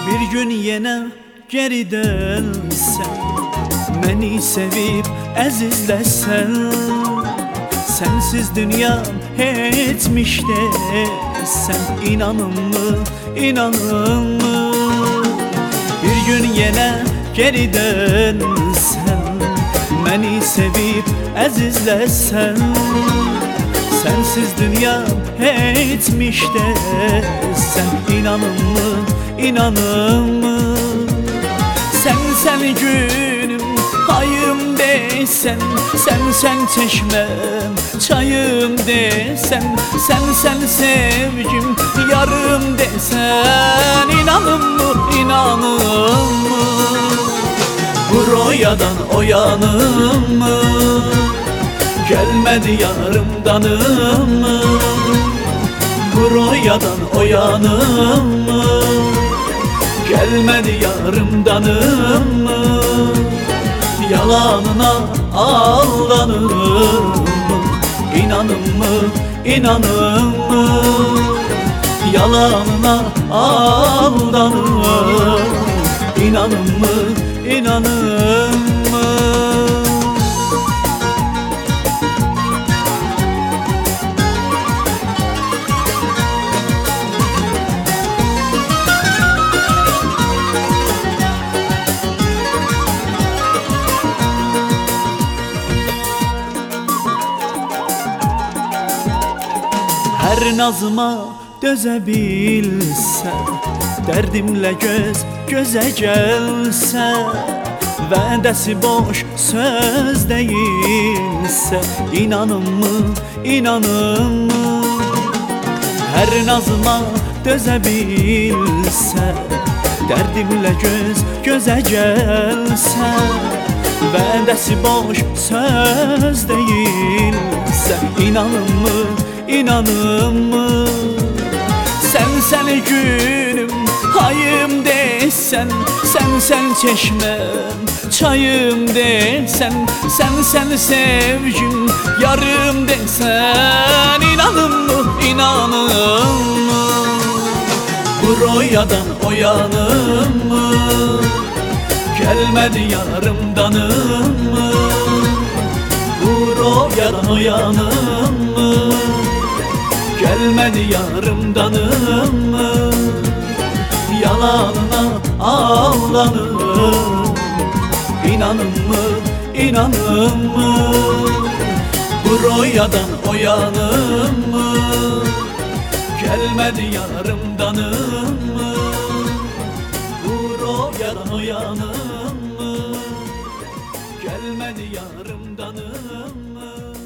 Bir gün yenə geri dönsən, məni sevib əzizləsən, sənsiz dünyam heçmiş desən, inanımı, inanımı. Bir gün yenə geri dönsən, məni sevib əzizləsən, sensiz dünyam heçmiş desən, inanımı, inanımı. Sen günüm, ayım desen, sen çeşmem, çayım desen, sen sevgim, yarım desen, inanımı, inanımı. Vur o yadan o yanımı, gelmedi yarımdanımı. Vur o yadan o yanımı, gelmedi yarımdanımı. Yalanına aldanırım, inanımı, inanımı. Yalanına aldanırım, inanımı, inanımı. Her nazıma dözebilse, derdimle göz göze gelse, vədəsi boş söz değilse, inanımı, inanımı. Her nazıma dözebilse, derdimle göz göze gelse, vədəsi boş söz değilse, inanımı, inanımı. Sen günüm, ayım desen, sen çeşmem, çayım desen, sen sevgim, yarım desen, inanımı, inanımı. Vur o yadan o yanımı, gelmedi yarımdanımı. Vur o yadan o yanımı, gelmedi yarımdanımı. Yalanına ağlanırım, inanımı, inanımı. Vur o yadan o yanımı, gelmedi yarımdanımı. Vur o yadan o yanımı, gelmedi yarımdanımı.